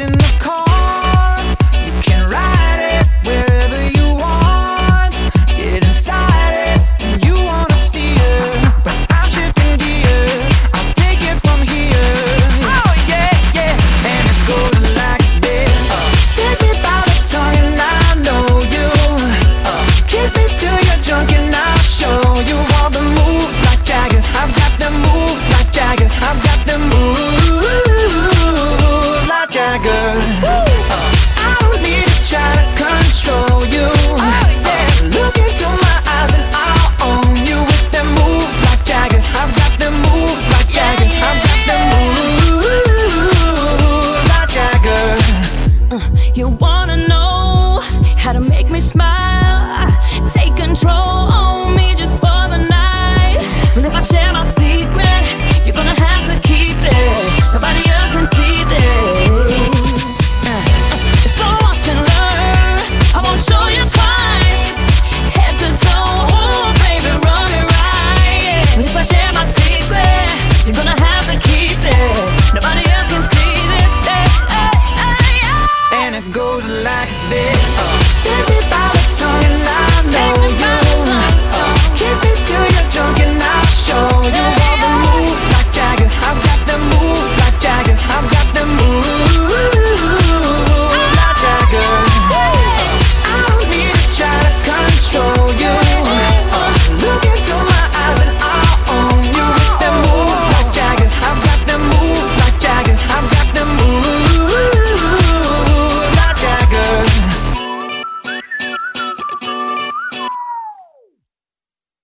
in the car. You can ride it wherever you want. Get inside it and you wanna steer, but I'm shifting gears. I'll take it from here. Oh yeah, yeah. And it goes like this. Take me by the tongue and I know you. Kiss me till you're drunk and I'll show you all the moves like Jagger. I've got the moves like Jagger. I've got the moves like Jagger. I don't need to try to control you. Look into my eyes and I'll own you with them moves like Jagger. I've got the moves like Jagger. I've got the moves like Jagger. You wanna know how to make me smile?